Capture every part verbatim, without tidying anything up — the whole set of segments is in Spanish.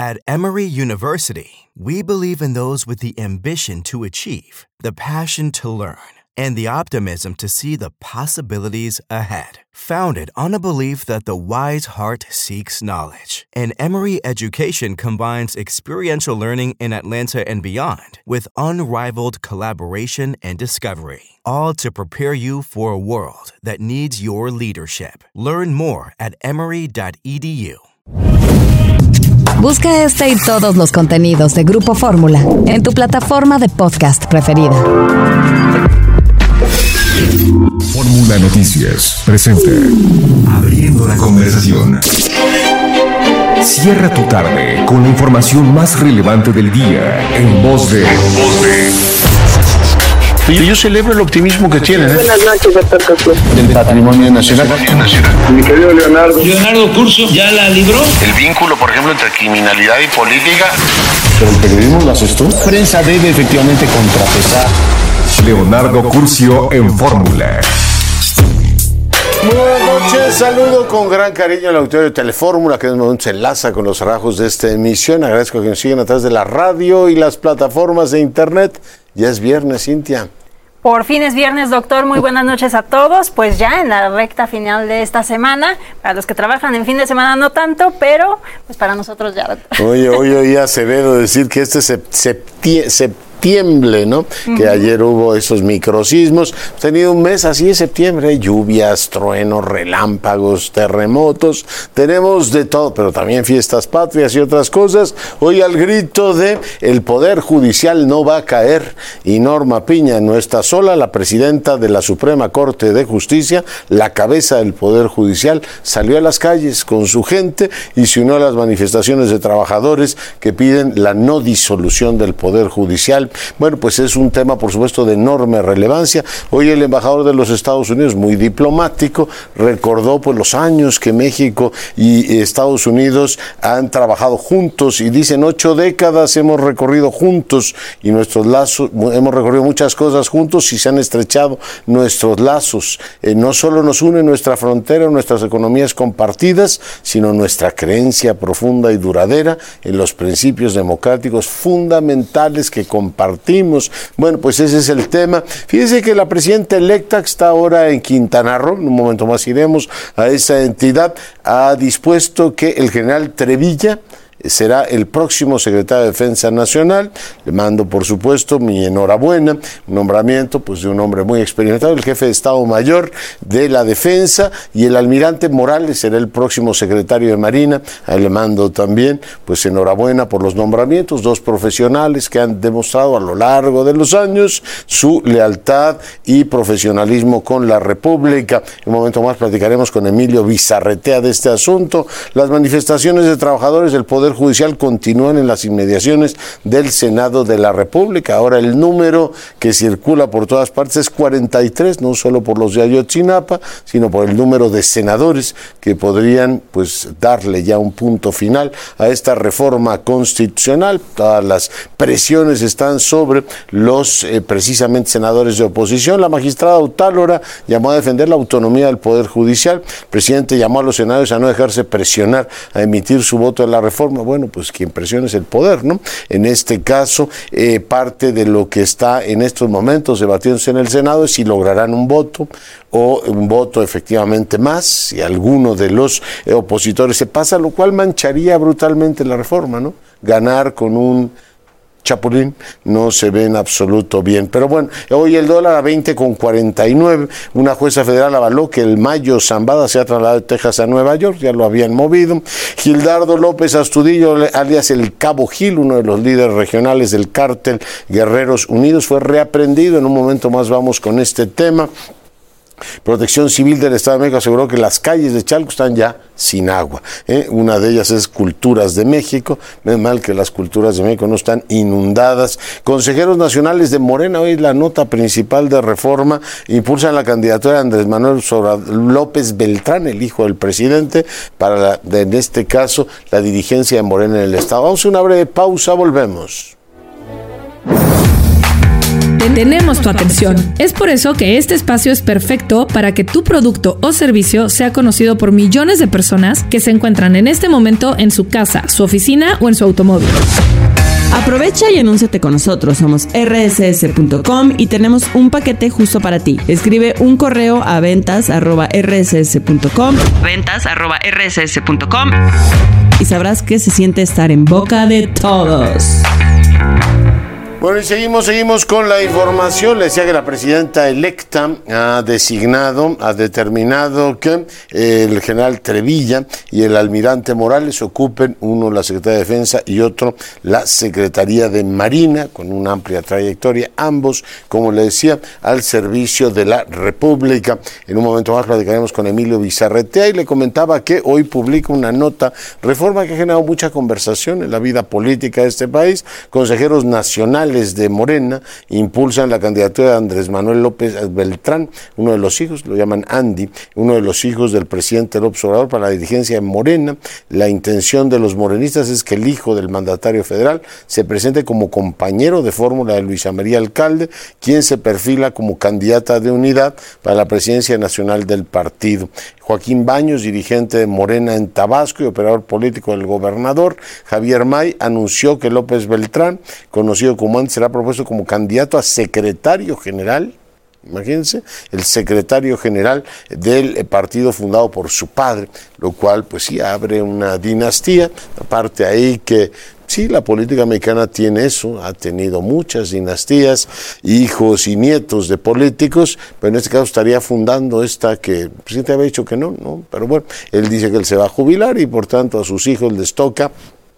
At Emory University, we believe in those with the ambition to achieve, the passion to learn, and the optimism to see the possibilities ahead. Founded on a belief that the wise heart seeks knowledge, and Emory Education combines experiential learning in Atlanta and beyond with unrivaled collaboration and discovery, all to prepare you for a world that needs your leadership. Learn more at emory dot e d u. Busca este y todos los contenidos de Grupo Fórmula en tu plataforma de podcast preferida. Fórmula Noticias presenta Abriendo la Conversación. Cierra tu tarde con la información más relevante del día en voz de... voz de... Yo celebro el optimismo que tienen. ¿eh? Buenas noches, doctor Coscuez. Del patrimonio nacional. Mi querido Leonardo. Leonardo Curcio ya la libró. El vínculo, por ejemplo, entre criminalidad y política. Pero el periodismo lo haces tú. La prensa debe efectivamente contrapesar. Leonardo Curcio en Fórmula. Muy buenas noches, saludo con gran cariño al auditorio de Telefórmula, que en este momento se enlaza con los rajos de esta emisión. Agradezco que nos sigan a través de la radio y las plataformas de internet. Ya es viernes, Cintia. Por fin es viernes, doctor. Muy buenas noches a todos. Pues ya en la recta final de esta semana, para los que trabajan en fin de semana no tanto, pero pues para nosotros ya, doctor. Oye, hoy oí a Acevedo decir que este septiembre... septiembre, ¿no? Uh-huh. Que ayer hubo esos microsismos. Hemos tenido un mes así de septiembre, lluvias, truenos, relámpagos, terremotos, tenemos de todo, pero también fiestas patrias y otras cosas. Hoy al grito de el Poder Judicial no va a caer, y Norma Piña no está sola, la presidenta de la Suprema Corte de Justicia, la cabeza del Poder Judicial, salió a las calles con su gente y se unió a las manifestaciones de trabajadores que piden la no disolución del Poder Judicial. Bueno, pues es un tema, por supuesto, de enorme relevancia. Hoy el embajador de los Estados Unidos, muy diplomático, recordó pues los años que México y Estados Unidos han trabajado juntos, y dicen ocho décadas hemos recorrido juntos y nuestros lazos, hemos recorrido muchas cosas juntos y se han estrechado nuestros lazos. Eh, no solo nos une nuestra frontera, nuestras economías compartidas, sino nuestra creencia profunda y duradera en los principios democráticos fundamentales que compartimos. Partimos. Bueno, pues ese es el tema. Fíjese que la presidenta electa, que está ahora en Quintana Roo, en un momento más iremos a esa entidad, ha dispuesto que el general Trevilla será el próximo secretario de Defensa Nacional. Le mando, por supuesto, mi enhorabuena. Un nombramiento pues de un hombre muy experimentado, el jefe de Estado Mayor de la Defensa, y el almirante Morales será el próximo secretario de Marina. A él le mando también pues enhorabuena por los nombramientos, dos profesionales que han demostrado a lo largo de los años su lealtad y profesionalismo con la República. En un momento más platicaremos con Emilio Bizarretea de este asunto. Las manifestaciones de trabajadores del Poder Judicial continúan en las inmediaciones del Senado de la República. Ahora el número que circula por todas partes es cuarenta y tres, no solo por los de Ayotzinapa, sino por el número de senadores que podrían pues darle ya un punto final a esta reforma constitucional. Todas las presiones están sobre los eh, precisamente senadores de oposición. La magistrada Otálora llamó a defender la autonomía del Poder Judicial. El presidente llamó a los senadores a no dejarse presionar a emitir su voto en la reforma. Bueno, pues quien presiona es el poder, ¿no? En este caso, eh, parte de lo que está en estos momentos debatiéndose en el Senado es si lograrán un voto o un voto efectivamente más, si alguno de los eh, opositores se pasa, lo cual mancharía brutalmente la reforma, ¿no? Ganar con un chapulín no se ve en absoluto bien. Pero bueno, hoy el dólar a veinte con cuarenta y nueve. Una jueza federal avaló que el Mayo Zambada se ha trasladado de Texas a Nueva York, ya lo habían movido. Gildardo López Astudillo, alias el Cabo Gil, uno de los líderes regionales del cártel Guerreros Unidos, fue reaprendido. En un momento más vamos con este tema. Protección Civil del Estado de México aseguró que las calles de Chalco están ya sin agua. ¿eh? Una de ellas es Culturas de México. No es mal que las Culturas de México no están inundadas. Consejeros nacionales de Morena, hoy la nota principal de Reforma, impulsan la candidatura de Andrés Manuel López Beltrán, el hijo del presidente, para, la, de, en este caso, la dirigencia de Morena en el Estado. Vamos a una breve pausa, volvemos. tenemos tu atención. Es por eso que este espacio es perfecto para que tu producto o servicio sea conocido por millones de personas que se encuentran en este momento en su casa, su oficina o en su automóvil. Aprovecha y anúnciate con nosotros. Somos erre ese ese punto com y tenemos un paquete justo para ti. Escribe un correo a ventas arroba erre ese ese punto com, ventas arroba erre ese ese punto com, y sabrás que se siente estar en boca de todos. Bueno, y seguimos, seguimos con la información. Le decía que la presidenta electa ha designado, ha determinado que el general Trevilla y el almirante Morales ocupen, uno la Secretaría de Defensa y otro la Secretaría de Marina, con una amplia trayectoria, ambos, como le decía, al servicio de la República. En un momento más platicaremos con Emilio Bizarretea y le comentaba que hoy publica una nota, reforma que ha generado mucha conversación en la vida política de este país. Consejeros nacionales de Morena impulsan la candidatura de Andrés Manuel López Beltrán, uno de los hijos, lo llaman Andy, uno de los hijos del presidente López Obrador, para la dirigencia de Morena. La intención de los morenistas es que el hijo del mandatario federal se presente como compañero de fórmula de Luisa María Alcalde, quien se perfila como candidata de unidad para la presidencia nacional del partido. Joaquín Baños, dirigente de Morena en Tabasco y operador político del gobernador Javier May, anunció que López Beltrán, conocido como antes, será propuesto como candidato a secretario general. Imagínense, el secretario general del partido fundado por su padre, lo cual pues sí abre una dinastía. Aparte ahí que sí, la política mexicana tiene eso, ha tenido muchas dinastías, hijos y nietos de políticos, pero en este caso estaría fundando esta que el presidente había dicho que no, no, pero bueno, él dice que él se va a jubilar y por tanto a sus hijos les toca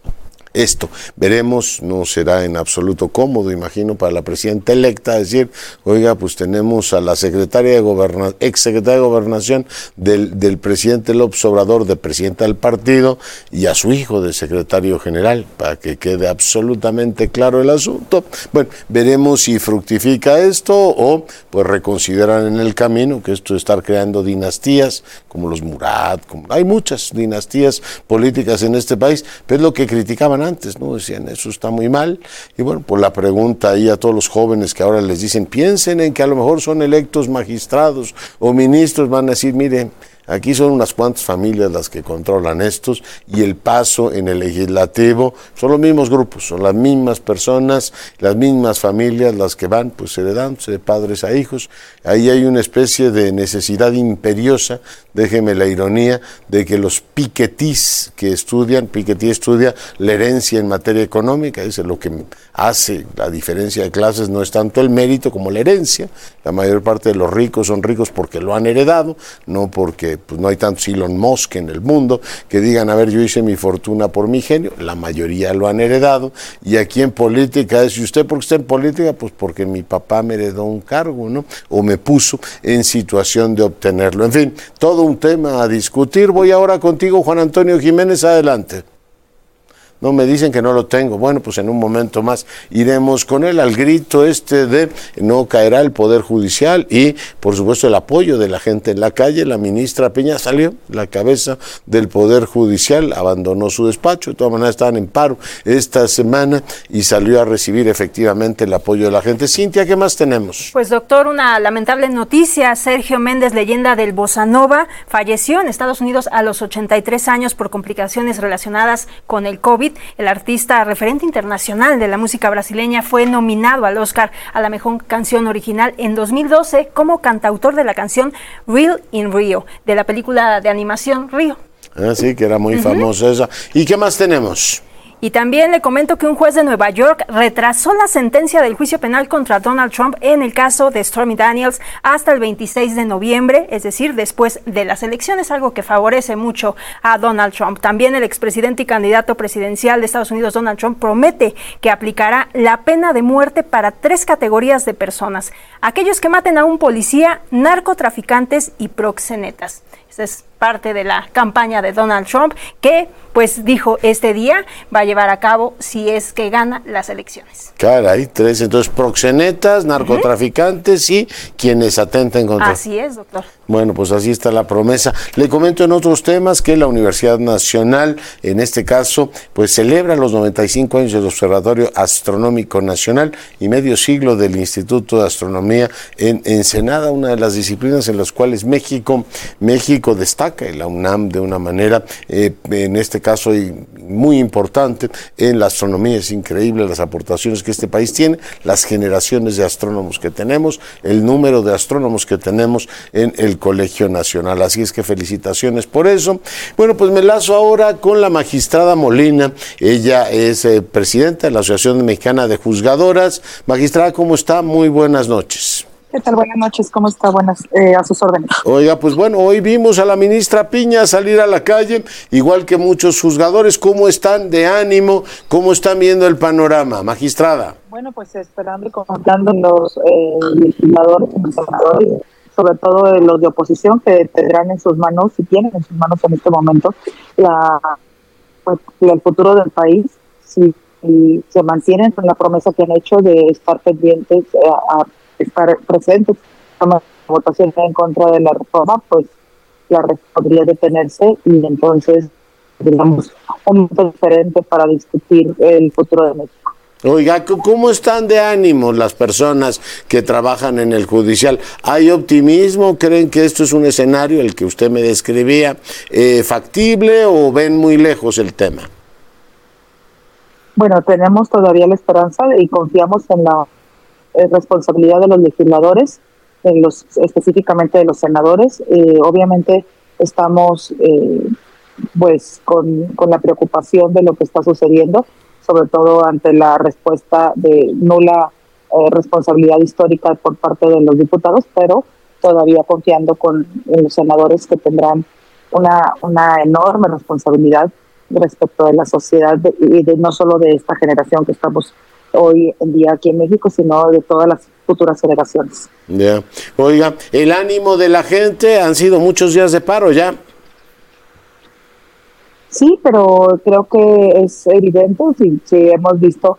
esto. Veremos, no será en absoluto cómodo, imagino, para la presidenta electa decir, oiga, pues tenemos a la secretaria de gobernación, ex secretaria de gobernación del, del presidente López Obrador, de presidenta del partido, y a su hijo de secretario general, para que quede absolutamente claro el asunto. Bueno, veremos si fructifica esto o pues reconsideran en el camino que esto de estar creando dinastías, como los Murat, como, hay muchas dinastías políticas en este país, pero es lo que criticaban antes, ¿no? Decían, eso está muy mal. Y bueno, por la pregunta ahí a todos los jóvenes que ahora les dicen, piensen en que a lo mejor son electos magistrados o ministros, van a decir, mire, aquí son unas cuantas familias las que controlan estos y el paso en el legislativo son los mismos grupos, son las mismas personas, las mismas familias las que van pues heredándose de padres a hijos. Ahí hay una especie de necesidad imperiosa, déjeme la ironía, de que los Piketty's que estudian, Piketty estudia la herencia en materia económica, dice lo que hace la diferencia de clases no es tanto el mérito como la herencia. La mayor parte de los ricos son ricos porque lo han heredado, no porque pues no hay tantos Elon Musk en el mundo que digan, a ver, yo hice mi fortuna por mi genio. La mayoría lo han heredado. Y aquí en política es, ¿y usted por qué está en política? Pues porque mi papá me heredó un cargo, ¿no? O me puso en situación de obtenerlo. En fin, todo un tema a discutir. Voy ahora contigo, Juan Antonio Jiménez, adelante. No, me dicen que no lo tengo. Bueno, pues en un momento más iremos con él al grito este de no caerá el Poder Judicial y, por supuesto, el apoyo de la gente en la calle. La ministra Piña salió, la cabeza del Poder Judicial, abandonó su despacho, de todas maneras estaban en paro esta semana y salió a recibir efectivamente el apoyo de la gente. Cintia, ¿qué más tenemos? Pues, doctor, una lamentable noticia. Sergio Méndez, leyenda del Bossa Nova, falleció en Estados Unidos a los ochenta y tres años por complicaciones relacionadas con el COVID. El artista referente internacional de la música brasileña fue nominado al Oscar a la mejor canción original en dos mil doce como cantautor de la canción Real in Rio, de la película de animación Río. Ah, sí, que era muy uh-huh. famosa esa. ¿Y qué más tenemos? Y también le comento que un juez de Nueva York retrasó la sentencia del juicio penal contra Donald Trump en el caso de Stormy Daniels hasta el veintiséis de noviembre, es decir, después de las elecciones, algo que favorece mucho a Donald Trump. También el expresidente y candidato presidencial de Estados Unidos, Donald Trump, promete que aplicará la pena de muerte para tres categorías de personas: aquellos que maten a un policía, narcotraficantes y proxenetas. Esa es parte de la campaña de Donald Trump, que pues dijo este día va a llevar a cabo si es que gana las elecciones. Caray, tres, entonces proxenetas, narcotraficantes uh-huh. y quienes atenten contra... Así es, doctor. Bueno, pues así está la promesa. Le comento en otros temas que la Universidad Nacional, en este caso, pues celebra los noventa y cinco años del Observatorio Astronómico Nacional y medio siglo del Instituto de Astronomía en Ensenada, una de las disciplinas en las cuales México, México destaca, y la UNAM de una manera, eh, en este caso muy importante, en la astronomía. Es increíble las aportaciones que este país tiene, las generaciones de astrónomos que tenemos, el número de astrónomos que tenemos en el Colegio Nacional. Así es que felicitaciones por eso. Bueno, pues me lazo ahora con la magistrada Molina. Ella es eh, presidenta de la Asociación Mexicana de Juzgadoras. Magistrada, ¿cómo está? Muy buenas noches. ¿Qué tal? Buenas noches, ¿cómo está? Buenas, eh, a sus órdenes. Oiga, pues bueno, hoy vimos a la ministra Piña salir a la calle, igual que muchos juzgadores. ¿Cómo están de ánimo? ¿Cómo están viendo el panorama, magistrada? Bueno, pues esperando y confiando en los eh, legisladores, en los senadores, sobre todo en los de oposición, que tendrán en sus manos, y tienen en sus manos en este momento, la pues, el futuro del país, si, si se mantienen con la promesa que han hecho de estar pendientes eh, a estar presentes en la votación en contra de la reforma, pues la reforma podría detenerse y entonces, digamos, un momento diferente para discutir el futuro de México. Oiga, ¿cómo están de ánimo las personas que trabajan en el judicial? ¿Hay optimismo? ¿Creen que esto es un escenario, el que usted me describía, eh, factible, o ven muy lejos el tema? Bueno, tenemos todavía la esperanza y confiamos en la eh, responsabilidad de los legisladores, en los, específicamente de los senadores. Eh, obviamente estamos eh, pues con, con la preocupación de lo que está sucediendo, sobre todo ante la respuesta de nula eh, responsabilidad histórica por parte de los diputados, pero todavía confiando con en los senadores, que tendrán una, una enorme responsabilidad respecto de la sociedad de, y de, no solo de esta generación que estamos hoy en día aquí en México, sino de todas las futuras generaciones. Ya. Yeah. Oiga, el ánimo de la gente, han sido muchos días de paro ya. Sí, pero creo que es evidente, si, si hemos visto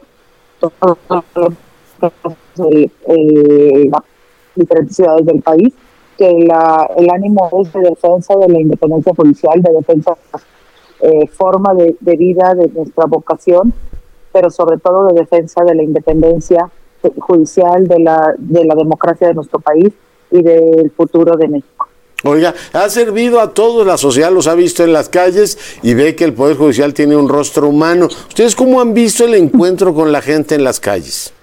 eh, eh, las diferentes ciudades del país, que la, el ánimo es de defensa de la independencia judicial, de defensa de la eh, forma de, de vida de nuestra vocación, pero sobre todo de defensa de la independencia judicial, de la, de la democracia de nuestro país y del futuro de México. Oiga, ha servido a todos, la sociedad los ha visto en las calles y ve que el Poder Judicial tiene un rostro humano. ¿Ustedes cómo han visto el encuentro con la gente en las calles?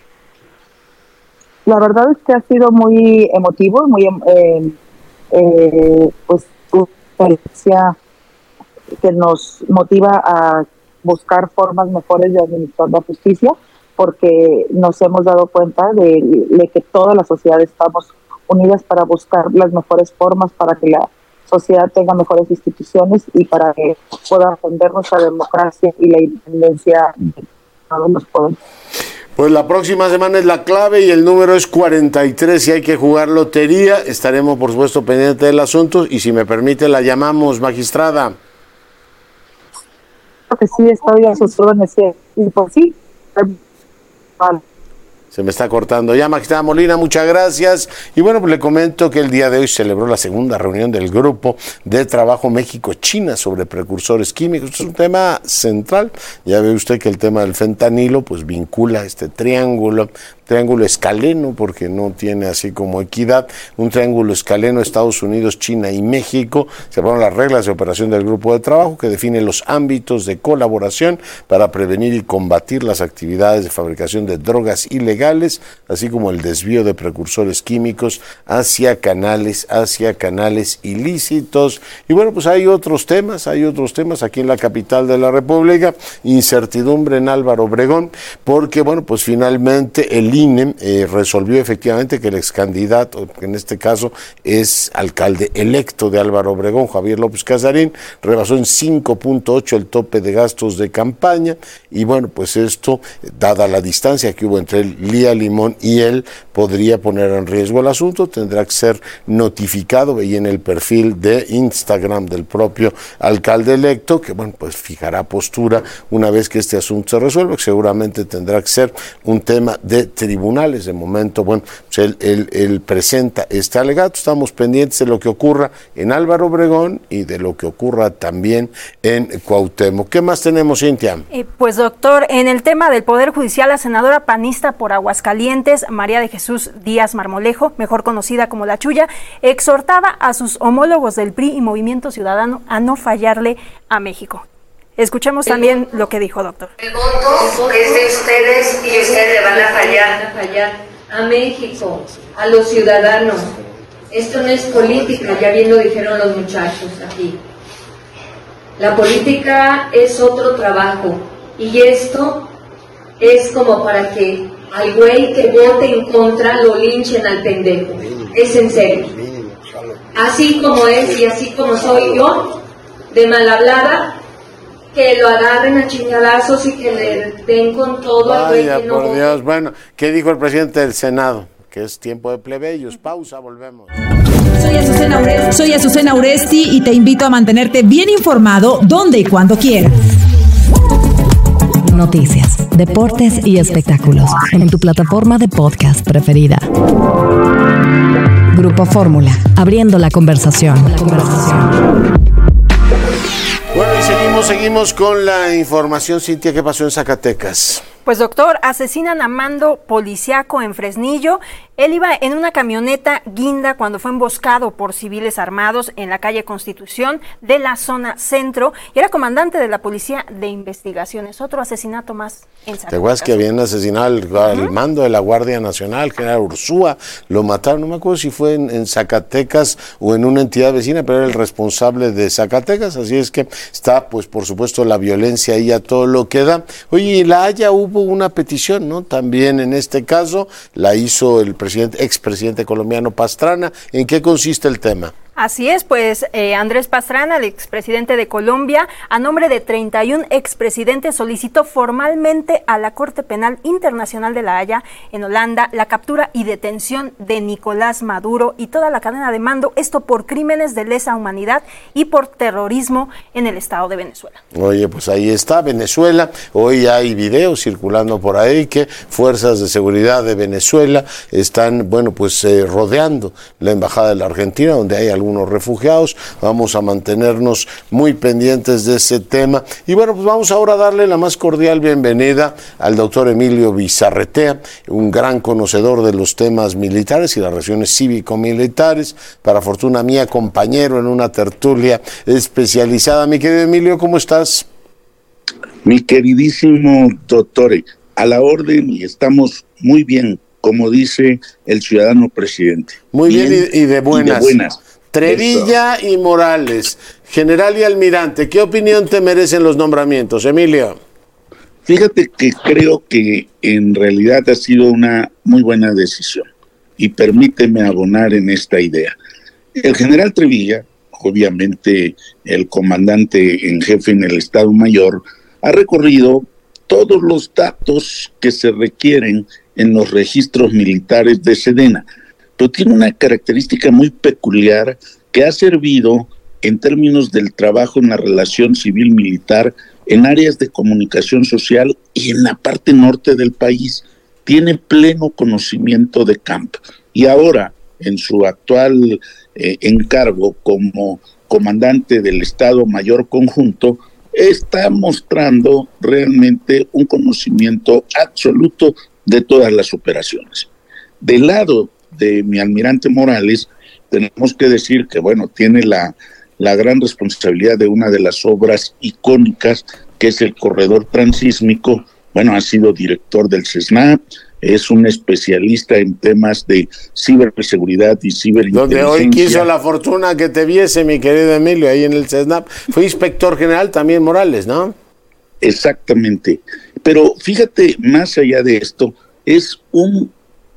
La verdad es que ha sido muy emotivo, muy eh, eh, pues una experiencia que nos motiva a buscar formas mejores de administrar la justicia, porque nos hemos dado cuenta de, de que toda la sociedad estamos unidas para buscar las mejores formas para que la sociedad tenga mejores instituciones y para que pueda defender nuestra democracia y la independencia de todos los poderes. Pues la próxima semana es la clave y el número es cuarenta y tres. Si hay que jugar lotería, estaremos por supuesto pendientes del asunto y si me permite la llamamos, magistrada. Porque sí, estoy a sus órdenes y pues sí, vale. Se me está cortando ya, magistrada Molina, muchas gracias. Y bueno, pues le comento que el día de hoy se celebró la segunda reunión del Grupo de Trabajo México-China sobre precursores químicos. Esto es un tema central. Ya ve usted que el tema del fentanilo pues vincula este triángulo, triángulo escaleno, porque no tiene así como equidad, un triángulo escaleno Estados Unidos, China y México. Se aprobaron las reglas de operación del Grupo de Trabajo que define los ámbitos de colaboración para prevenir y combatir las actividades de fabricación de drogas ilegales, así como el desvío de precursores químicos hacia canales, hacia canales ilícitos. Y bueno, pues hay otros temas, hay otros temas aquí en la capital de la República, incertidumbre en Álvaro Obregón, porque bueno, pues finalmente el I N E eh, resolvió efectivamente que el ex candidato, que en este caso es alcalde electo de Álvaro Obregón, Javier López Casarín, rebasó en cinco punto ocho el tope de gastos de campaña, y bueno, pues esto, dada la distancia que hubo entre Lía Limón y él, podría poner en riesgo el asunto. Tendrá que ser notificado y en el perfil de Instagram del propio alcalde electo, que bueno, pues fijará postura una vez que este asunto se resuelva, que seguramente tendrá que ser un tema de tribunales. De momento, bueno, pues él, él, él presenta este alegato. Estamos pendientes de lo que ocurra en Álvaro Obregón y de lo que ocurra también en Cuauhtémoc. ¿Qué más tenemos, Cintia? Eh, pues doctor, en el tema del Poder Judicial, la senadora panista por Aguascalientes, María de Jesús Díaz Marmolejo, mejor conocida como La Chuya, exhortaba a sus homólogos del P R I y Movimiento Ciudadano a no fallarle a México. Escuchemos también lo que dijo, doctor. El voto es de ustedes y ustedes le van a fallar, a fallar a México, a los ciudadanos. Esto no es política, ya bien lo dijeron los muchachos aquí. La política es otro trabajo y esto es como para que al güey que vote en contra lo linchen al pendejo. Es en serio. Así como es y así como soy yo, de mal hablada, que lo agarren a chingadazos y que le den con todo al güey que no por vote. Dios. Bueno, ¿qué dijo el presidente del Senado? Que es tiempo de plebeyos. Pausa, volvemos. Soy Azucena Uresti, soy Azucena Uresti y te invito a mantenerte bien informado donde y cuando quieras. Noticias, deportes y espectáculos en tu plataforma de podcast preferida. Grupo Fórmula, abriendo la conversación. La conversación. Bueno, y seguimos, seguimos con la información. Cintia, ¿qué pasó en Zacatecas? Pues doctor, asesinan a mando policiaco en Fresnillo. Él iba en una camioneta guinda cuando fue emboscado por civiles armados en la calle Constitución de la zona centro y era comandante de la Policía de Investigaciones. Otro asesinato más en Zacatecas. ¿Te acuerdas que habían asesinado al, uh-huh. al mando de la Guardia Nacional, que era Ursúa? Lo mataron, no me acuerdo si fue en, en Zacatecas o en una entidad vecina, pero era el responsable de Zacatecas. Así es que está, pues por supuesto, la violencia ahí a todo lo que da. Oye, y La Haya hubo una petición, ¿no? También en este caso la hizo el presidente, expresidente colombiano Pastrana. ¿En qué consiste el tema? Así es, pues eh, Andrés Pastrana, el expresidente de Colombia, a nombre de treinta y un expresidentes, solicitó formalmente a la Corte Penal Internacional de La Haya, en Holanda, la captura y detención de Nicolás Maduro y toda la cadena de mando, esto por crímenes de lesa humanidad y por terrorismo en el Estado de Venezuela. Oye, pues ahí está Venezuela. Hoy hay videos circulando por ahí que fuerzas de seguridad de Venezuela están, bueno, pues eh, rodeando la Embajada de la Argentina, donde hay algunos refugiados. Vamos a mantenernos muy pendientes de ese tema. Y bueno, pues vamos ahora a darle la más cordial bienvenida al doctor Emilio Bizarretea, un gran conocedor de los temas militares y las relaciones cívico-militares, para fortuna mía, compañero en una tertulia especializada. Mi querido Emilio, ¿cómo estás? Mi queridísimo doctor, a la orden y estamos muy bien, como dice el ciudadano presidente. Muy bien, bien y, y de buenas. Y de buenas. Trevilla Eso. y Morales, general y almirante, ¿qué opinión te merecen los nombramientos, Emilio? Fíjate que creo que en realidad ha sido una muy buena decisión y permíteme abonar en esta idea. El general Trevilla, obviamente el comandante en jefe en el Estado Mayor, ha recorrido todos los datos que se requieren en los registros militares de Sedena, pero tiene una característica muy peculiar que ha servido en términos del trabajo en la relación civil-militar en áreas de comunicación social y en la parte norte del país. Tiene pleno conocimiento de campo y ahora, en su actual eh, encargo como comandante del Estado Mayor Conjunto, está mostrando realmente un conocimiento absoluto de todas las operaciones. Del lado de mi almirante Morales, tenemos que decir que, bueno, tiene la, la gran responsabilidad de una de las obras icónicas, que es el corredor transísmico. Bueno, ha sido director del CESNAP, es un especialista en temas de ciberseguridad y ciberinteligencia. Donde hoy quiso la fortuna que te viese, mi querido Emilio, ahí en el CESNAP. Fue inspector general también Morales, ¿no? Exactamente. Pero fíjate, más allá de esto, es un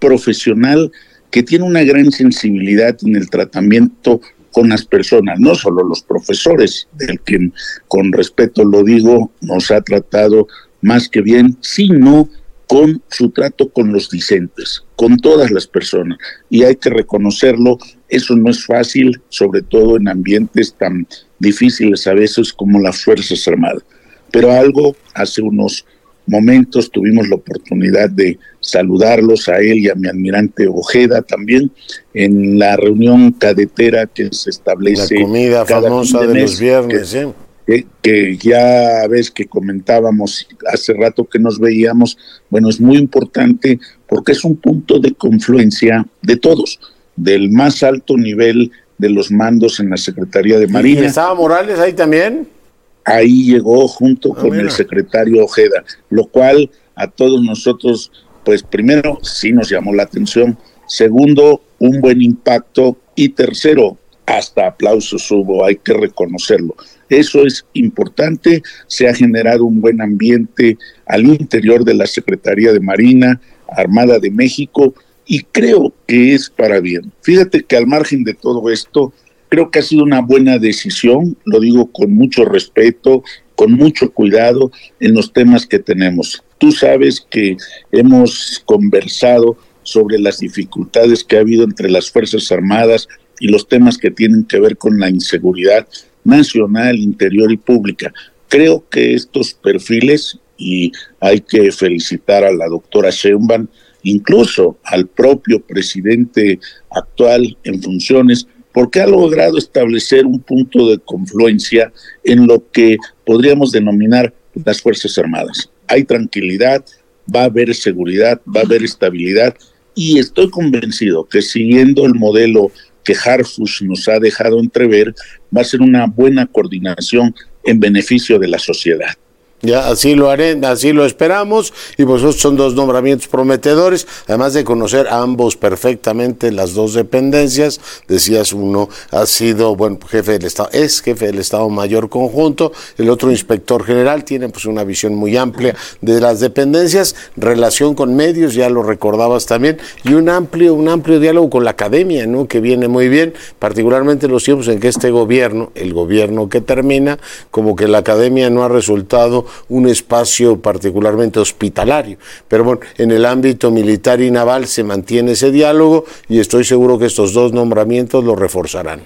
profesional que tiene una gran sensibilidad en el tratamiento con las personas, no solo los profesores, del que con respeto lo digo, nos ha tratado más que bien, sino con su trato con los discentes, con todas las personas. Y hay que reconocerlo, eso no es fácil, sobre todo en ambientes tan difíciles a veces como las Fuerzas Armadas. Pero algo, hace unos momentos tuvimos la oportunidad de saludarlos a él y a mi almirante Ojeda también en la reunión cadetera que se establece. La comida famosa de, de los viernes, que, ¿eh? que, que ya ves que comentábamos hace rato que nos veíamos. Bueno, es muy importante porque es un punto de confluencia de todos, del más alto nivel de los mandos en la Secretaría de Marina. ¿Y estaba Morales ahí también? Ahí llegó junto ah, con mira. el secretario Ojeda, lo cual a todos nosotros, pues primero, sí nos llamó la atención, segundo, un buen impacto y tercero, hasta aplausos hubo, hay que reconocerlo. Eso es importante, se ha generado un buen ambiente al interior de la Secretaría de Marina, Armada de México, y creo que es para bien. Fíjate que al margen de todo esto, creo que ha sido una buena decisión, lo digo con mucho respeto, con mucho cuidado en los temas que tenemos. Tú sabes que hemos conversado sobre las dificultades que ha habido entre las Fuerzas Armadas y los temas que tienen que ver con la inseguridad nacional, interior y pública. Creo que estos perfiles, y hay que felicitar a la doctora Sheinbaum, incluso al propio presidente actual en funciones, porque ha logrado establecer un punto de confluencia en lo que podríamos denominar las Fuerzas Armadas. Hay tranquilidad, va a haber seguridad, va a haber estabilidad, y estoy convencido que siguiendo el modelo que Harfush nos ha dejado entrever, va a ser una buena coordinación en beneficio de la sociedad. Ya, así lo haré, así lo esperamos, y pues son dos nombramientos prometedores, además de conocer a ambos perfectamente las dos dependencias. Decías, uno ha sido, bueno, jefe del Estado, es jefe del Estado Mayor Conjunto, el otro inspector general, tiene pues una visión muy amplia de las dependencias, relación con medios, ya lo recordabas también, y un amplio, un amplio diálogo con la academia, ¿no?, que viene muy bien, particularmente en los tiempos en que este gobierno, el gobierno que termina, como que la academia no ha resultado un espacio particularmente hospitalario, pero bueno, en el ámbito militar y naval se mantiene ese diálogo y estoy seguro que estos dos nombramientos lo reforzarán.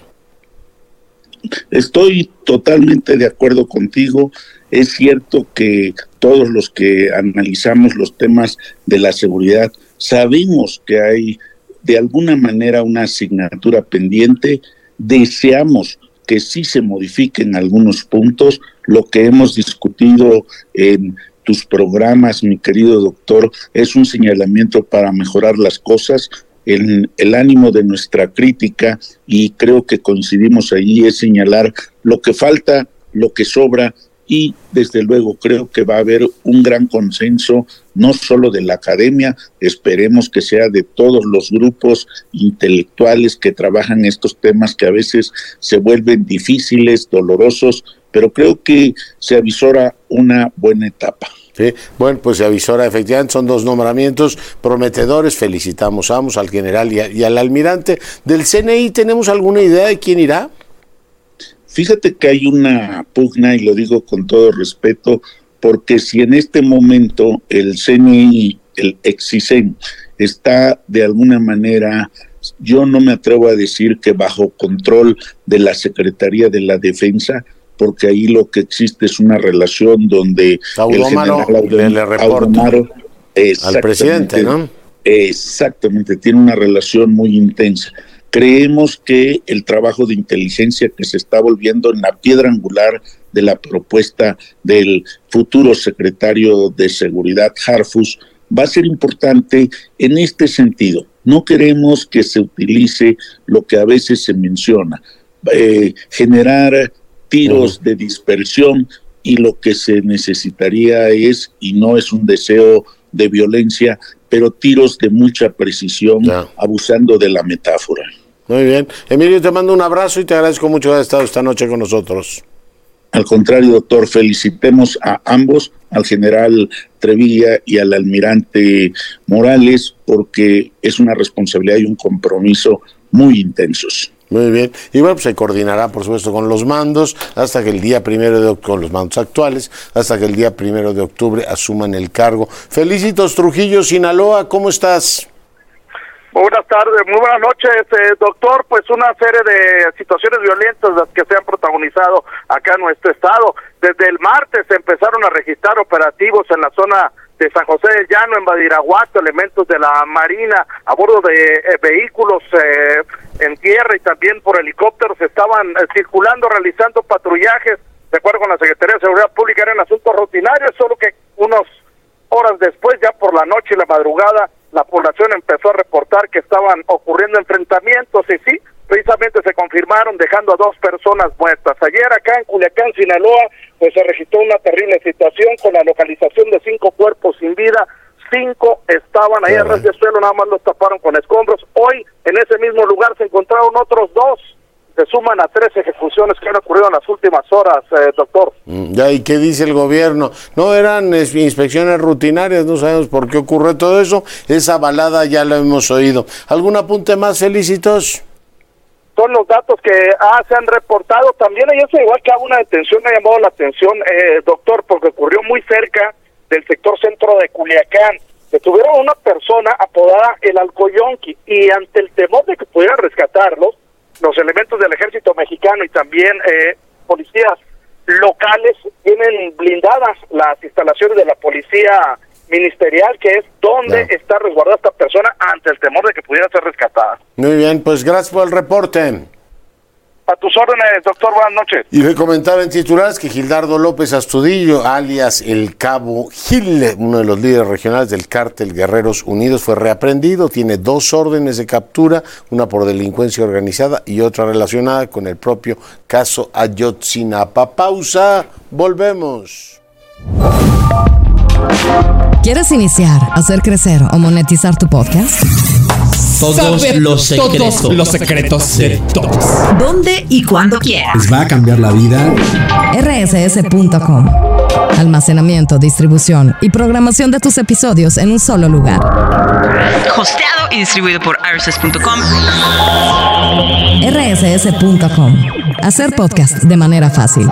Estoy totalmente de acuerdo contigo. Es cierto que todos los que analizamos los temas de la seguridad sabemos que hay de alguna manera una asignatura pendiente, deseamos que sí se modifiquen algunos puntos. Lo que hemos discutido en tus programas, mi querido doctor, es un señalamiento para mejorar las cosas. El, el ánimo de nuestra crítica, y creo que coincidimos allí, es señalar lo que falta, lo que sobra, y desde luego creo que va a haber un gran consenso, no solo de la academia, esperemos que sea de todos los grupos intelectuales que trabajan estos temas que a veces se vuelven difíciles, dolorosos, pero creo que se avisora una buena etapa. Sí, bueno, pues se avisora, efectivamente, son dos nombramientos prometedores. Felicitamos a ambos, al general y, a, y al almirante. ¿Del C N I tenemos alguna idea de quién irá? Fíjate que hay una pugna, y lo digo con todo respeto, porque si en este momento el C N I, el Exisen, está de alguna manera, yo no me atrevo a decir que bajo control de la Secretaría de la Defensa, porque ahí lo que existe es una relación donde Audomaro, el general le reporta al presidente, ¿no? Exactamente, tiene una relación muy intensa. Creemos que el trabajo de inteligencia que se está volviendo en la piedra angular de la propuesta del futuro secretario de Seguridad, Harfush, va a ser importante en este sentido. No queremos que se utilice lo que a veces se menciona, eh, generar tiros de dispersión, y lo que se necesitaría es, y no es un deseo de violencia, pero tiros de mucha precisión, ya, abusando de la metáfora. Muy bien. Emilio, te mando un abrazo y te agradezco mucho haber estado esta noche con nosotros. Al contrario, doctor, felicitemos a ambos al general Trevilla y al almirante Morales, porque es una responsabilidad y un compromiso muy intensos. Muy bien. Y bueno, pues se coordinará, por supuesto, con los mandos hasta que el día primero de octubre, con los mandos actuales, hasta que el día primero de octubre asuman el cargo. Felicitos, Trujillo, Sinaloa, ¿cómo estás? Muy buenas tardes, muy buenas noches, eh, doctor. Pues una serie de situaciones violentas las que se han protagonizado acá en nuestro estado. Desde el martes se empezaron a registrar operativos en la zona de San José del Llano, en Badiraguato, elementos de la Marina a bordo de eh, vehículos eh, en tierra y también por helicópteros estaban eh, circulando, realizando patrullajes. De acuerdo con la Secretaría de Seguridad Pública, eran asuntos rutinarios, solo que unos horas después, ya por la noche y la madrugada, la población empezó a reportar que estaban ocurriendo enfrentamientos y sí, precisamente se confirmaron, dejando a dos personas muertas. Ayer acá en Culiacán, Sinaloa, pues se registró una terrible situación con la localización de cinco cuerpos sin vida. Cinco estaban ahí a ras de suelo, nada más los taparon con escombros. Hoy, en ese mismo lugar, se encontraron otros dos. Se suman a tres ejecuciones que han ocurrido en las últimas horas, eh, doctor. Ya, ¿y qué dice el gobierno? No eran es, inspecciones rutinarias, no sabemos por qué ocurre todo eso. Esa balada ya la hemos oído. ¿Algún apunte más, Felicitos? Son los datos que ah, se han reportado. También ayer se igual que hago una detención, me ha llamado la atención, eh, doctor, porque ocurrió muy cerca del sector centro de Culiacán. Detuvieron a una persona apodada el Alcoyonqui y ante el temor de que pudieran rescatarlos, los elementos del ejército mexicano y también eh, policías locales tienen blindadas las instalaciones de la policía ministerial, que es donde no. está resguardada esta persona ante el temor de que pudiera ser rescatada. Muy bien, pues gracias por el reporte. A tus órdenes, doctor, buenas noches. Y le comentaba en titulares que Gildardo López Astudillo, alias El Cabo Gil, uno de los líderes regionales del cártel Guerreros Unidos, fue reaprendido. Tiene dos órdenes de captura, una por delincuencia organizada y otra relacionada con el propio caso Ayotzinapa. Pausa, volvemos. ¿Quieres iniciar, hacer crecer o monetizar tu podcast? Todos Saber los secretos, todos los secretos de todos. ¿Dónde y cuándo quieras? ¿Les va a cambiar la vida? R S S punto com. Almacenamiento, distribución y programación de tus episodios en un solo lugar. Hosteado y distribuido por R S S punto com. R S S punto com. Hacer podcast de manera fácil.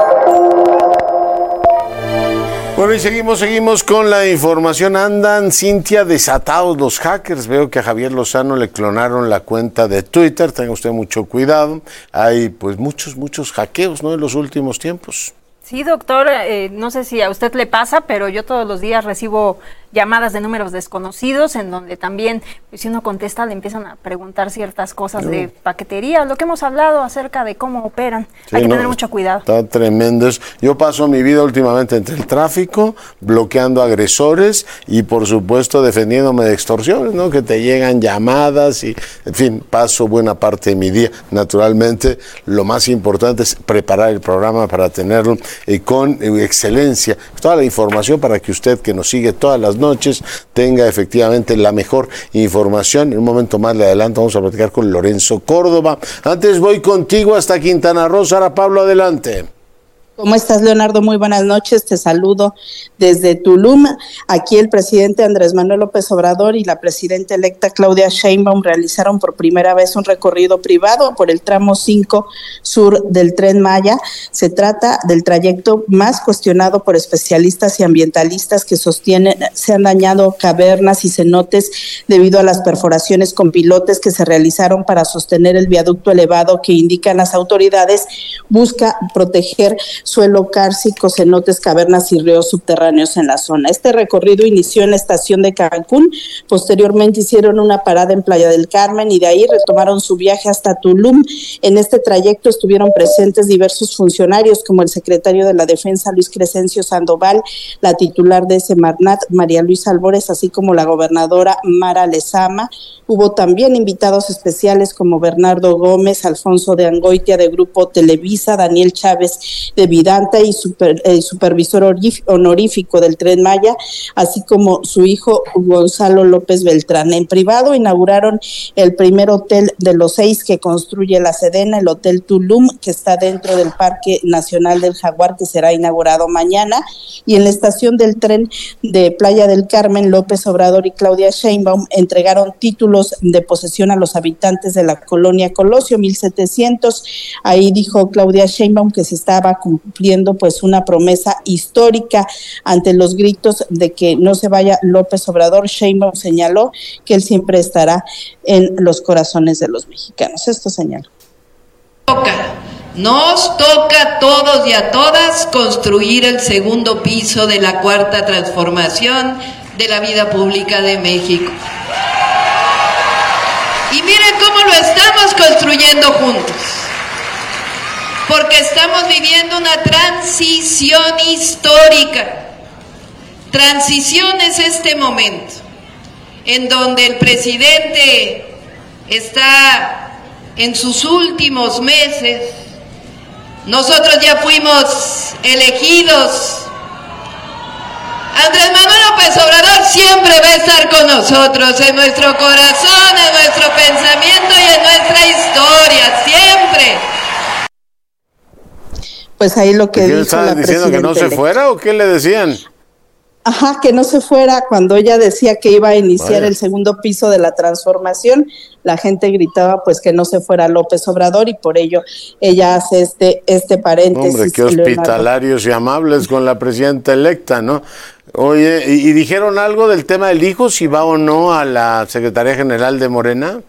Bueno, y seguimos, seguimos con la información. Andan, Cintia, desatados los hackers. Veo que a Javier Lozano le clonaron la cuenta de Twitter. Tenga usted mucho cuidado. Hay pues muchos, muchos hackeos, ¿no?, en los últimos tiempos. Sí, doctor, eh, no sé si a usted le pasa, pero yo todos los días recibo llamadas de números desconocidos en donde también, pues, si uno contesta, le empiezan a preguntar ciertas cosas no. de paquetería, lo que hemos hablado acerca de cómo operan. Sí, Hay que no, tener mucho cuidado. Está tremendo. Yo paso mi vida últimamente entre el tráfico, bloqueando agresores y, por supuesto, defendiéndome de extorsiones, ¿no? Que te llegan llamadas y, en fin, paso buena parte de mi día. Naturalmente, lo más importante es preparar el programa para tenerlo eh, con eh, excelencia. Toda la información para que usted, que nos sigue todas las noches, tenga efectivamente la mejor información. En un momento más le adelanto, vamos a platicar con Lorenzo Córdoba. Antes voy contigo hasta Quintana Roo. Sara Pablo, adelante. ¿Cómo estás, Leonardo? Muy buenas noches, te saludo desde Tulum. Aquí el presidente Andrés Manuel López Obrador y la presidenta electa Claudia Sheinbaum realizaron por primera vez un recorrido privado por el tramo cinco sur del Tren Maya. Se trata del trayecto más cuestionado por especialistas y ambientalistas que sostienen se han dañado cavernas y cenotes debido a las perforaciones con pilotes que se realizaron para sostener el viaducto elevado que, indican las autoridades, busca proteger suelo cárcico, cenotes, cavernas y ríos subterráneos en la zona. Este recorrido inició en la estación de Cancún, posteriormente hicieron una parada en Playa del Carmen y de ahí retomaron su viaje hasta Tulum. En este trayecto estuvieron presentes diversos funcionarios como el secretario de la Defensa Luis Crescencio Sandoval, la titular de Semarnat María Luisa Albores, así como la gobernadora Mara Lezama. Hubo también invitados especiales como Bernardo Gómez, Alfonso de Angoitia de Grupo Televisa, Daniel Chávez de vidanta y super, eh, supervisor honorífico del Tren Maya, así como su hijo Gonzalo López Beltrán. En privado inauguraron el primer hotel de los seis que construye la Sedena, el Hotel Tulum, que está dentro del Parque Nacional del Jaguar, que será inaugurado mañana, y en la estación del tren de Playa del Carmen, López Obrador y Claudia Sheinbaum entregaron títulos de posesión a los habitantes de la colonia Colosio, mil setecientos. Ahí dijo Claudia Sheinbaum que se estaba cumpliendo pues una promesa histórica ante los gritos de que no se vaya López Obrador. Sheinbaum señaló que él siempre estará en los corazones de los mexicanos. Esto señaló. Nos toca a todos y a todas construir el segundo piso de la cuarta transformación de la vida pública de México. Y miren cómo lo estamos construyendo juntos, porque estamos viviendo una transición histórica. Transición es este momento en donde el presidente está en sus últimos meses. Nosotros ya fuimos elegidos. Andrés Manuel López Obrador siempre va a estar con nosotros, en nuestro corazón, en nuestro pensamiento y en nuestra historia, siempre. Pues ahí lo que ¿Qué dijo le estaban la diciendo, que no se fuera o qué le decían? Ajá, que no se fuera. Cuando ella decía que iba a iniciar Vaya. el segundo piso de la transformación, la gente gritaba pues que no se fuera López Obrador, y por ello ella hace este este paréntesis. Hombre, qué hospitalarios y amables con la presidenta electa, ¿no? Oye, ¿y, y dijeron algo del tema del hijo, si va o no a la Secretaría General de Morena?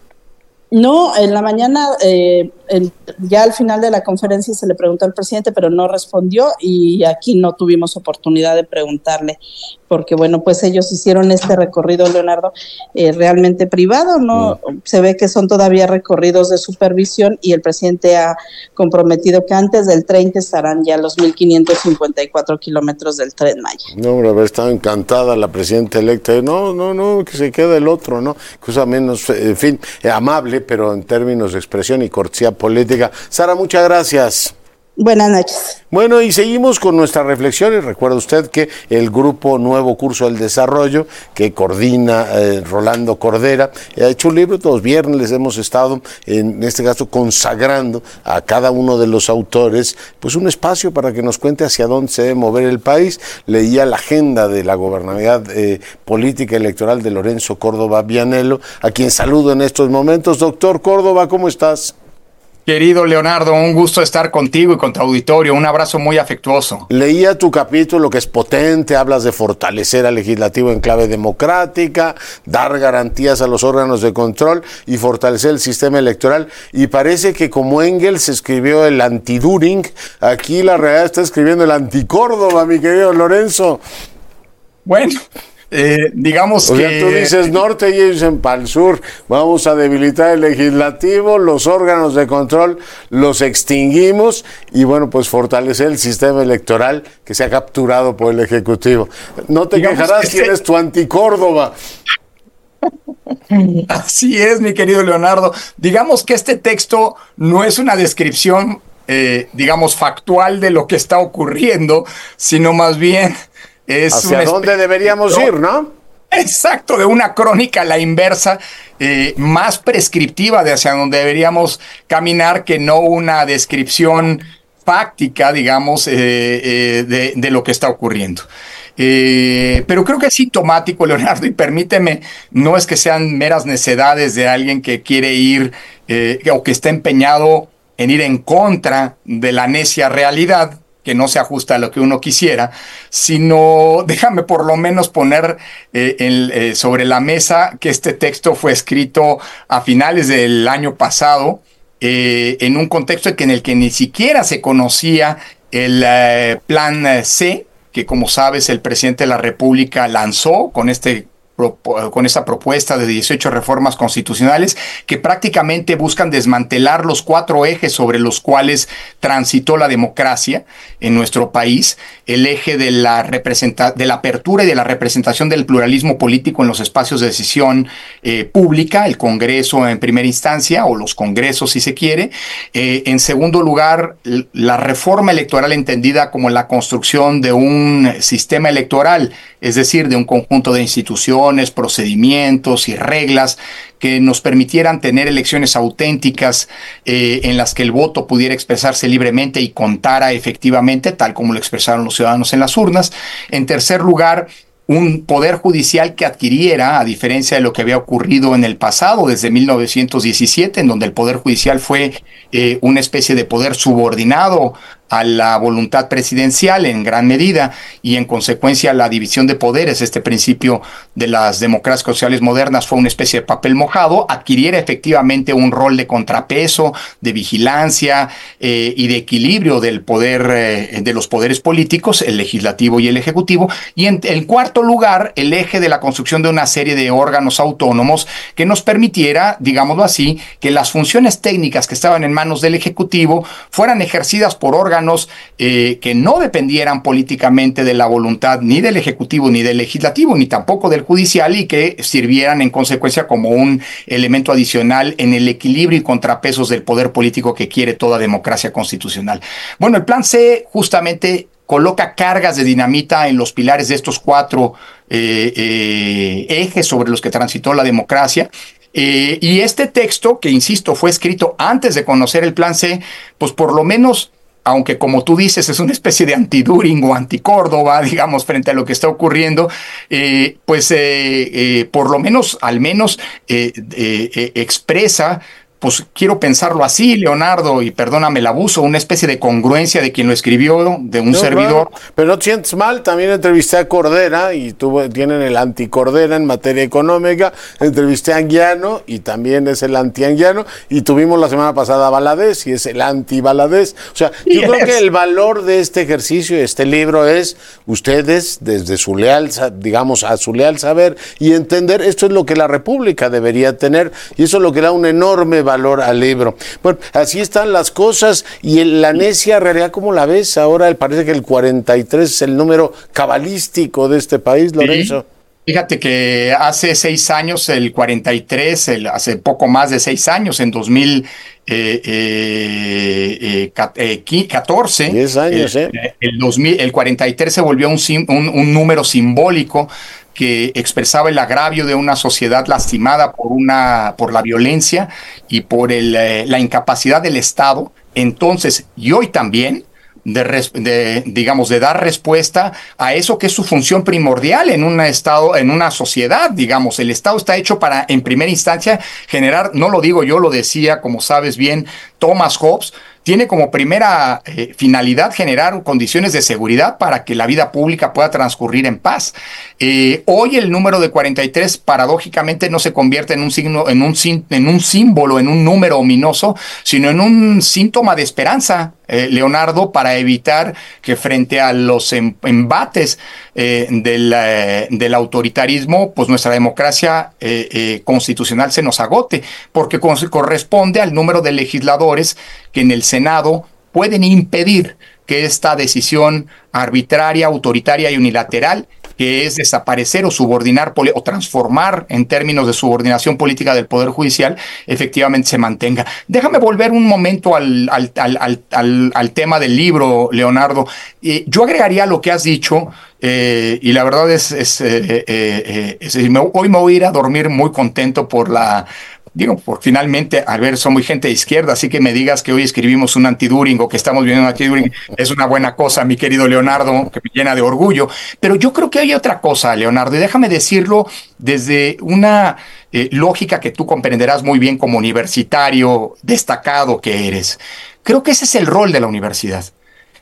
No, en la mañana, eh, el, ya al final de la conferencia se le preguntó al presidente, pero no respondió, y aquí no tuvimos oportunidad de preguntarle, porque bueno, pues ellos hicieron este recorrido, Leonardo, eh, realmente privado, ¿no? Mm. Se ve que son todavía recorridos de supervisión, y el presidente ha comprometido que antes del treinta estarán ya los mil quinientos cincuenta y cuatro kilómetros del Tren Maya. No, hombre, haber estado encantada la presidenta electa. No, no, no, que se quede el otro, ¿no? Cosa menos, en fin, amable, pero en términos de expresión y cortesía política. Sara, muchas gracias. Buenas noches. Bueno, y seguimos con nuestra reflexión, y recuerda usted que el grupo Nuevo Curso del Desarrollo, que coordina eh, Rolando Cordera, ha hecho un libro. Todos los viernes les hemos estado, en este caso, consagrando a cada uno de los autores pues un espacio para que nos cuente hacia dónde se debe mover el país. Leía la agenda de la gobernabilidad eh, política electoral de Lorenzo Córdoba Vianello, a quien saludo en estos momentos. Doctor Córdoba, ¿cómo estás? Querido Leonardo, un gusto estar contigo y con tu auditorio, un abrazo muy afectuoso. Leía tu capítulo, que es potente, hablas de fortalecer al legislativo en clave democrática, dar garantías a los órganos de control y fortalecer el sistema electoral, y parece que como Engels escribió el anti-Düring, aquí la realidad está escribiendo el anti-Córdoba, mi querido Lorenzo. Bueno... Eh, digamos o que... sea, tú dices norte y ellos dicen para el sur. Vamos a debilitar el legislativo, los órganos de control los extinguimos, y bueno, pues fortalecer el sistema electoral que se ha capturado por el Ejecutivo. No te digamos quejarás que quién este... es tu anticórdoba. Así es, mi querido Leonardo. Digamos que este texto no es una descripción, eh, digamos, factual de lo que está ocurriendo, sino más bien... Es ¿hacia dónde deberíamos ir, no? Exacto, de una crónica a la inversa, eh, más prescriptiva de hacia dónde deberíamos caminar, que no una descripción fáctica, digamos, eh, eh, de, de lo que está ocurriendo. Eh, pero creo que es sintomático, Leonardo, y permíteme, no es que sean meras necedades de alguien que quiere ir eh, o que está empeñado en ir en contra de la necia realidad, que no se ajusta a lo que uno quisiera, sino déjame por lo menos poner eh, el, eh, sobre la mesa que este texto fue escrito a finales del año pasado, eh, en un contexto en el que ni siquiera se conocía el eh, plan C, que como sabes el presidente de la República lanzó con este con esa propuesta de dieciocho reformas constitucionales que prácticamente buscan desmantelar los cuatro ejes sobre los cuales transitó la democracia en nuestro país, el eje de la, representa- de la apertura y de la representación del pluralismo político en los espacios de decisión eh, pública, el Congreso en primera instancia, o los congresos si se quiere. Eh, en segundo lugar, la reforma electoral entendida como la construcción de un sistema electoral, es decir, de un conjunto de instituciones, procedimientos y reglas que nos permitieran tener elecciones auténticas eh, en las que el voto pudiera expresarse libremente y contara efectivamente, tal como lo expresaron los ciudadanos en las urnas. En tercer lugar, un poder judicial que adquiriera, a diferencia de lo que había ocurrido en el pasado, desde mil novecientos diecisiete, en donde el poder judicial fue eh, una especie de poder subordinado a la voluntad presidencial en gran medida, y en consecuencia la división de poderes, este principio de las democracias sociales modernas fue una especie de papel mojado, adquiriera efectivamente un rol de contrapeso, de vigilancia eh, y de equilibrio del poder, eh, de los poderes políticos, el legislativo y el ejecutivo, y en el cuarto lugar, el eje de la construcción de una serie de órganos autónomos que nos permitiera, digámoslo así, que las funciones técnicas que estaban en manos del ejecutivo fueran ejercidas por órganos Eh, que no dependieran políticamente de la voluntad ni del Ejecutivo ni del Legislativo ni tampoco del Judicial, y que sirvieran en consecuencia como un elemento adicional en el equilibrio y contrapesos del poder político que quiere toda democracia constitucional. Bueno, el Plan C justamente coloca cargas de dinamita en los pilares de estos cuatro eh, eh, ejes sobre los que transitó la democracia. Eh, y este texto, que insisto, fue escrito antes de conocer el Plan C, pues por lo menos, aunque como tú dices es una especie de anti-Düring o anti-Córdoba, digamos, frente a lo que está ocurriendo, eh, pues eh, eh, por lo menos, al menos eh, eh, eh, expresa, pues quiero pensarlo así, Leonardo, y perdóname el abuso, una especie de congruencia de quien lo escribió, de un no, servidor. Claro, pero no te sientes mal, también entrevisté a Cordera, y tuvo, tienen el anti-Cordera en materia económica, entrevisté a Anguiano, y también es el anti-Anguiano, y tuvimos la semana pasada a Valadez, y es el anti-Valadez. O sea, yo yes. creo que el valor de este ejercicio, de este libro, es ustedes, desde su leal, digamos, a su leal saber y entender, esto es lo que la República debería tener, y eso es lo que da un enorme valor al libro. Bueno, así están las cosas, y el, la necia realidad, ¿cómo la ves? Ahora parece que el cuarenta y tres es el número cabalístico de este país, Lorenzo. Sí. Fíjate que hace seis años, el cuarenta y tres, el, hace poco más de seis años, en dos mil catorce, diez años, el, ¿eh? el, dos mil, el cuarenta y tres se volvió un, un, un número simbólico que expresaba el agravio de una sociedad lastimada por, una, por la violencia y por el, eh, la incapacidad del Estado, entonces, y hoy también, De, res, de, digamos, de dar respuesta a eso que es su función primordial en un estado, en una sociedad. Digamos, el Estado está hecho para, en primera instancia, generar, no lo digo yo, lo decía, como sabes bien, Thomas Hobbes, tiene como primera eh, finalidad generar condiciones de seguridad para que la vida pública pueda transcurrir en paz. Eh, hoy el número de cuarenta y tres paradójicamente no se convierte en un signo, en un, en un símbolo, en un número ominoso, sino en un síntoma de esperanza, eh, Leonardo, para evitar que frente a los em, embates eh, del, eh, del autoritarismo, pues nuestra democracia eh, eh, constitucional se nos agote, porque con, corresponde al número de legisladores que en el Senado pueden impedir que esta decisión arbitraria, autoritaria y unilateral, que es desaparecer o subordinar o transformar en términos de subordinación política del Poder Judicial, efectivamente se mantenga. Déjame volver un momento al, al, al, al, al tema del libro, Leonardo. Eh, yo agregaría lo que has dicho, eh, y la verdad es, es, eh, eh, es, es me, hoy me voy a ir a dormir muy contento por la... Digo, por finalmente, a ver, soy muy gente de izquierda, así que me digas que hoy escribimos un anti-Düring o que estamos viendo un anti-Düring es una buena cosa, mi querido Leonardo, que me llena de orgullo. Pero yo creo que hay otra cosa, Leonardo, y déjame decirlo desde una eh, lógica que tú comprenderás muy bien como universitario destacado que eres. Creo que ese es el rol de la universidad.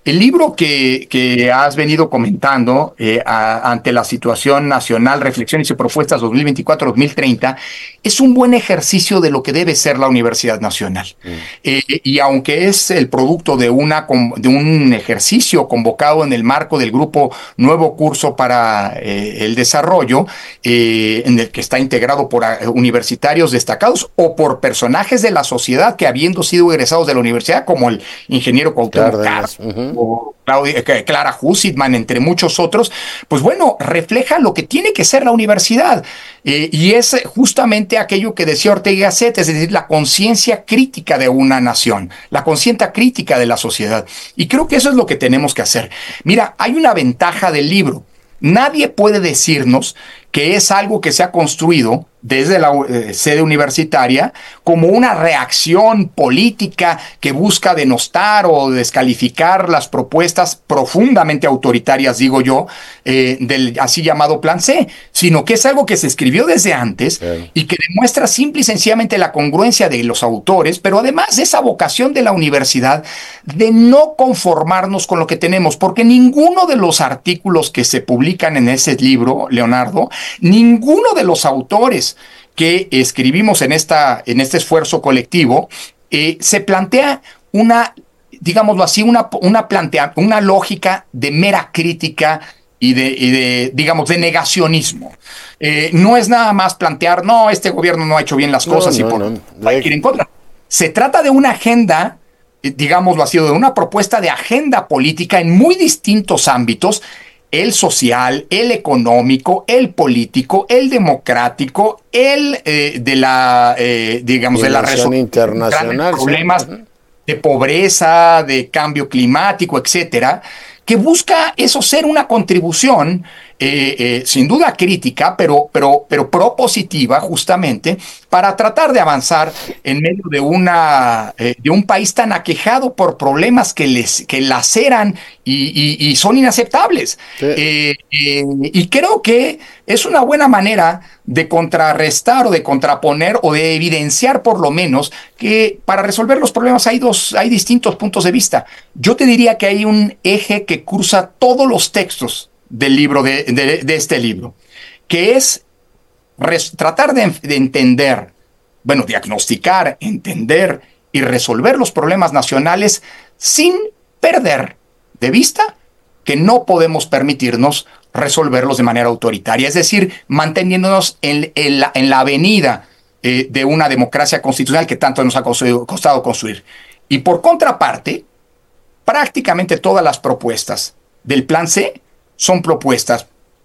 El libro que, que has venido comentando eh, a, ante la situación nacional, Reflexiones y Propuestas dos mil veinticuatro a dos mil treinta, es un buen ejercicio de lo que debe ser la Universidad Nacional. Mm. Eh, y aunque es el producto de, una, de un ejercicio convocado en el marco del grupo Nuevo Curso para eh, el Desarrollo, eh, en el que está integrado por uh, universitarios destacados o por personajes de la sociedad que, habiendo sido egresados de la universidad, como el ingeniero Cuauhtémoc Cárdenas, uh-huh. o Claudia, Clara Hussitman, entre muchos otros, pues bueno, refleja lo que tiene que ser la universidad. Eh, y es justamente aquello que decía Ortega y Gasset, es decir, la conciencia crítica de una nación, la conciencia crítica de la sociedad. Y creo que eso es lo que tenemos que hacer. Mira, hay una ventaja del libro. Nadie puede decirnos que es algo que se ha construido desde la eh, sede universitaria como una reacción política que busca denostar o descalificar las propuestas profundamente autoritarias, digo yo, eh, del así llamado Plan C, sino que es algo que se escribió desde antes sí. y que demuestra simple y sencillamente la congruencia de los autores, pero además esa vocación de la universidad de no conformarnos con lo que tenemos, porque ninguno de los artículos que se publican en ese libro, Leonardo, ninguno de los autores que escribimos en, esta, en este esfuerzo colectivo eh, se plantea una, digámoslo así, una, una, plantea, una lógica de mera crítica y de, y de digamos, de negacionismo. Eh, no es nada más plantear, no, este gobierno no ha hecho bien las cosas no, no, y por no, no. hay que ir en contra. Se trata de una agenda, eh, digámoslo así, de una propuesta de agenda política en muy distintos ámbitos, el social, el económico, el político, el democrático, el eh, de la, eh, digamos, de la resolución internacional, de problemas sí. de pobreza, de cambio climático, etcétera, que busca eso ser una contribución, eh, eh, sin duda crítica, pero, pero, pero propositiva justamente, para tratar de avanzar en medio de, una, eh, de un país tan aquejado por problemas que, les, que laceran y, y, y son inaceptables. Sí. Eh, eh, y creo que es una buena manera de contrarrestar o de contraponer o de evidenciar por lo menos que para resolver los problemas hay, dos, hay distintos puntos de vista. Yo te diría que hay un eje que cruza todos los textos del libro, de, de, de este libro, que es res, tratar de, de entender, bueno, diagnosticar, entender y resolver los problemas nacionales sin perder de vista que no podemos permitirnos resolverlos de manera autoritaria, es decir, manteniéndonos en, en, la, en la avenida eh, de una democracia constitucional que tanto nos ha costado construir. Y por contraparte, prácticamente todas las propuestas del Plan C son propuestas,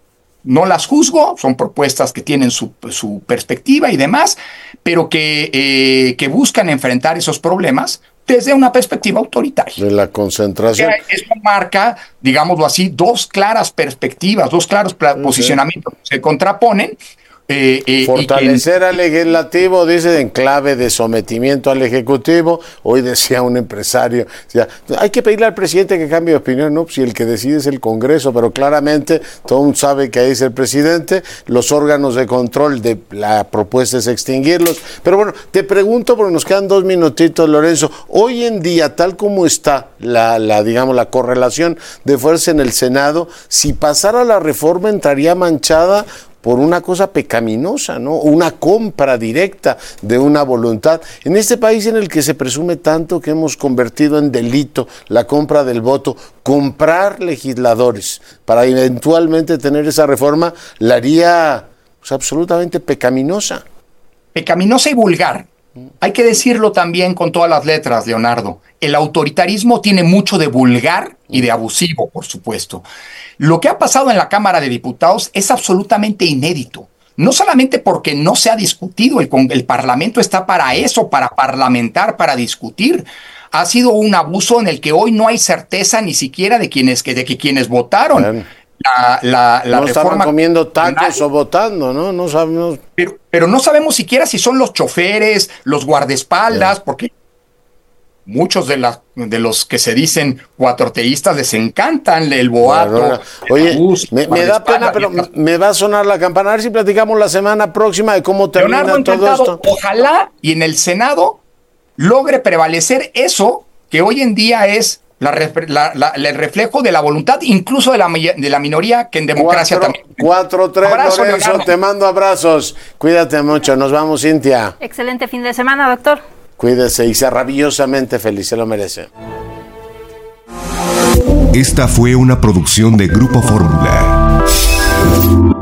no las juzgo, son propuestas que tienen su, su perspectiva y demás, pero que, eh, que buscan enfrentar esos problemas desde una perspectiva autoritaria. De la concentración. Eso marca, digámoslo así, dos claras perspectivas, dos claros okay. posicionamientos que se contraponen. Eh, eh, Fortalecer que, al legislativo, dice, en clave de sometimiento al ejecutivo. Hoy decía un empresario, decía, hay que pedirle al presidente que cambie de opinión. No, pues si el que decide es el Congreso, pero claramente todo el mundo sabe que ahí es el presidente. Los órganos de control de la propuesta es extinguirlos. Pero bueno, te pregunto, porque nos quedan dos minutitos, Lorenzo. Hoy en día, tal como está la, la digamos, la correlación de fuerza en el Senado, si pasara la reforma entraría manchada por una cosa pecaminosa, ¿no? Una compra directa de una voluntad. En este país en el que se presume tanto que hemos convertido en delito la compra del voto, comprar legisladores para eventualmente tener esa reforma, la haría pues, absolutamente pecaminosa. Pecaminosa y vulgar. Hay que decirlo también con todas las letras, Leonardo. El autoritarismo tiene mucho de vulgar y de abusivo, por supuesto. Lo que ha pasado en la Cámara de Diputados es absolutamente inédito. No solamente porque no se ha discutido, el, el Parlamento está para eso, para parlamentar, para discutir. Ha sido un abuso en el que hoy no hay certeza ni siquiera de quienes, que, de que quienes votaron. Bien. La, la, la no reforma estaban comiendo tacos o votando, ¿no? No sabemos. Pero, pero no sabemos siquiera si son los choferes, los guardaespaldas, yeah. porque muchos de, la, de los que se dicen cuatroteístas les encantan el boato. No, no, no. Oye, bus, me, me da pena, pero me va a sonar la campana. A ver si platicamos la semana próxima de cómo termina Leonardo, todo esto. Ojalá y en el Senado logre prevalecer eso que hoy en día es La, la, la, el reflejo de la voluntad, incluso de la, de la minoría, que en democracia cuatro, también. cuatro tres, Lorenzo, Leonardo. Te mando abrazos. Cuídate mucho. Nos vamos, Cintia. Excelente fin de semana, doctor. Cuídese y sea rabiosamente feliz. Se lo merece. Esta fue una producción de Grupo Fórmula.